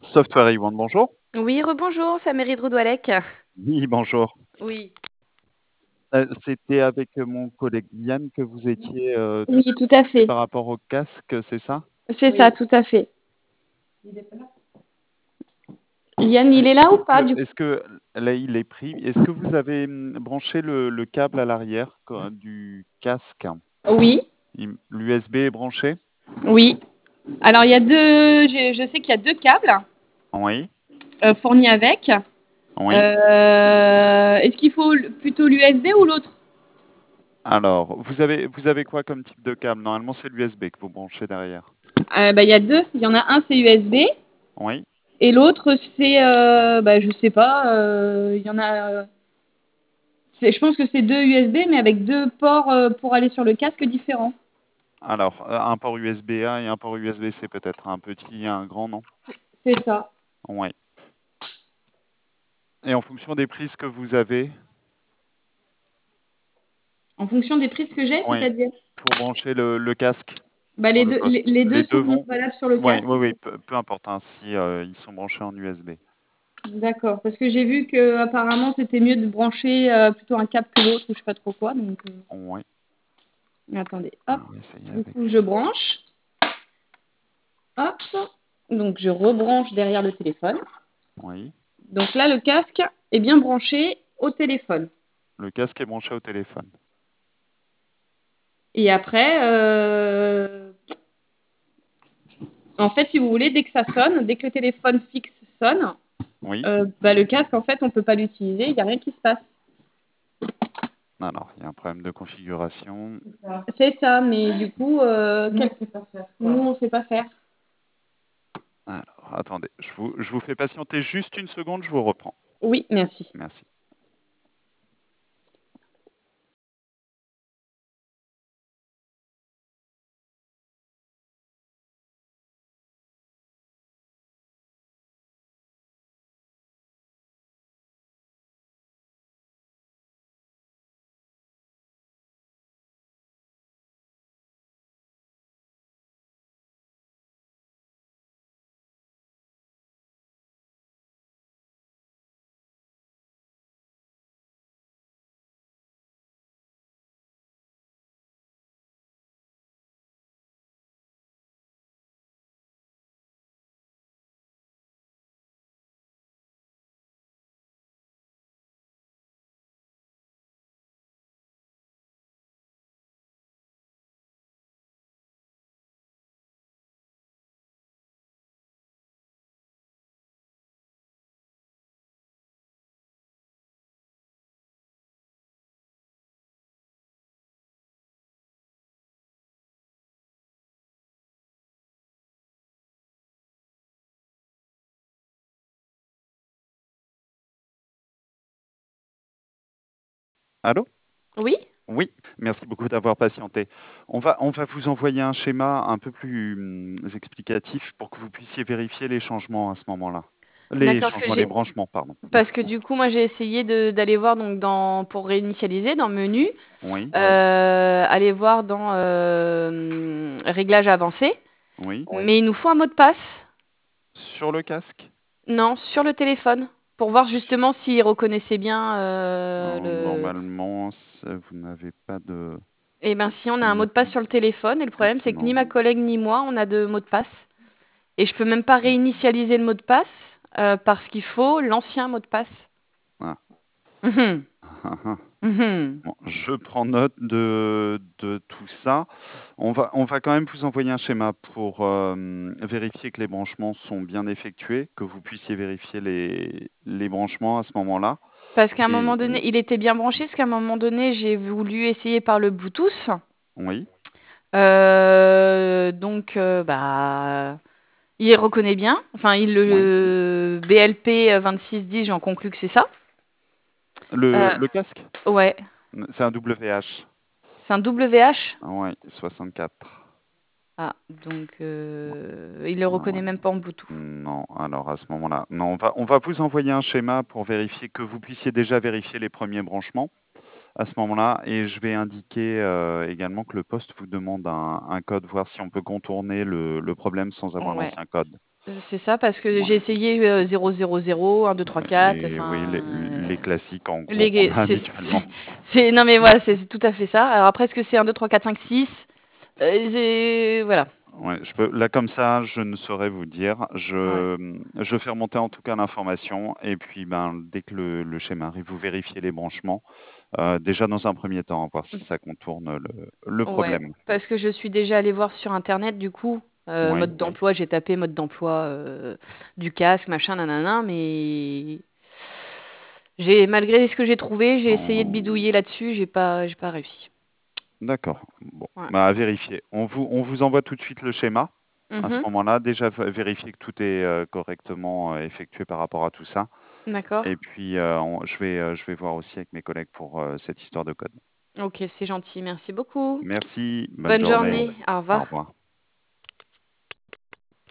Software One, bonjour. Oui, rebonjour, c'est Amélie Droudoilec. Oui, bonjour. Oui. C'était avec mon collègue Yann que vous étiez Oui, tout à fait. par rapport au casque, c'est ça? C'est ça, tout à fait. Yann, il est là ou pas du coup? Est-ce que là il est pris? Est-ce que vous avez branché le câble à l'arrière du casque? Oui, L'USB est branché? oui. Alors, il y a deux, je sais qu'il y a deux câbles Oui, fournis avec. oui. Est-ce qu'il faut plutôt l'USB ou l'autre? Alors, vous avez quoi comme type de câble? Normalement, c'est l'USB que vous branchez derrière. Il y a deux. Il y en a un, c'est USB. Oui. Et l'autre, c'est, je sais pas, il y en a. Je pense que c'est deux USB, mais avec deux ports pour aller sur le casque différents. Alors, un port USB-A et un port USB-C peut-être, un petit et un grand, non? C'est ça. Oui. Et en fonction des prises que vous avez, En fonction des prises que j'ai, oui, c'est-à-dire? pour brancher le casque Les sur le deux, poste. les deux Les deux sont vont? valables sur le Oui, casque. oui, oui, peu importe, hein, si ils sont branchés en USB. D'accord, parce que j'ai vu que apparemment c'était mieux de brancher plutôt un câble que l'autre ou je sais pas trop quoi. Donc, Oui, attendez, hop. on va essayer Du avec coup, je ça. branche, hop. Donc, je rebranche derrière le téléphone. Oui, Donc là, le casque est bien branché au téléphone. le casque est branché au téléphone. Et après, en fait, si vous voulez, dès que ça sonne, dès que le téléphone fixe sonne, Oui, le casque, en fait, on ne peut pas l'utiliser, il n'y a rien qui se passe. alors, il y a un problème de configuration. C'est ça, mais du coup, nous, on ne sait pas faire. Alors, attendez, je vous fais patienter juste une seconde, je vous reprends. Oui, merci. Merci. Allô? Oui, Oui, merci beaucoup d'avoir patienté. On va vous envoyer un schéma un peu plus explicatif pour que vous puissiez vérifier les changements à ce moment-là. Les d'accord, changements, les branchements, pardon. parce que du coup, moi, j'ai essayé d'aller voir donc pour réinitialiser dans menu, Oui, aller voir dans réglages avancés, oui. mais il nous faut un mot de passe. Sur le casque? Non, sur le téléphone, pour voir justement s'il reconnaissait bien Alors, le. normalement, vous n'avez pas de... Eh ben, si on a un mot mot- de passe sur le téléphone, et le problème, c'est que ni Non. ma collègue ni moi, on a de mot de passe. Et je peux même pas réinitialiser le mot de passe parce qu'il faut l'ancien mot de passe. Ah. Mhm, Ah, ah. mhm. Bon, je prends note de tout ça. On va quand même vous envoyer un schéma pour vérifier que les branchements sont bien effectués, que vous puissiez vérifier les branchements à ce moment-là. Parce qu'à un moment Et donné, il était bien branché, parce qu'à un moment donné, j'ai voulu essayer par le Bluetooth. oui, Il reconnaît bien. Enfin, oui. le BLP 2610, j'en conclus que c'est ça. Euh, Le casque, ouais, c'est un WH. c'est un WH. Oui, 64. Ah, donc il le Ah ouais. reconnaît même pas en Bluetooth. Non, alors à ce moment-là, non, on va vous envoyer un schéma pour vérifier que vous puissiez déjà vérifier les premiers branchements à ce moment-là. Et je vais indiquer également que le poste vous demande un code, voir si on peut contourner le problème sans avoir Ouais. l'ancien code. C'est ça, parce que j'ai Ouais. essayé 000, 1, 2, 3, 4, Oui, enfin, les classiques en gros qu'on a habituellement. non mais voilà, c'est tout à fait ça. Alors après, est-ce que c'est 1, 2, 3, 4, 5, 6? Voilà. Ouais, là comme ça, je ne saurais vous dire. Ouais. Je fais remonter en tout cas l'information et puis ben, dès que le schéma arrive, vous vérifiez les branchements. Déjà dans un premier temps, voir si ça contourne le Ouais, problème. parce que je suis déjà allée voir sur internet du coup, Oui, mode d'emploi, j'ai tapé mode d'emploi du casque, machin, nanana, mais malgré ce que j'ai trouvé, j'ai essayé de bidouiller là-dessus, j'ai pas réussi. d'accord. Bon, Ouais. bah, à vérifier. On vous envoie tout de suite le schéma. À ce Mhm. moment-là, déjà vérifier que tout est correctement effectué par rapport à tout ça. D'accord. Et puis, je vais voir aussi avec mes collègues pour cette histoire de code. Ok, c'est gentil, merci beaucoup. Merci, bonne Bonne journée. journée, au Au revoir. revoir.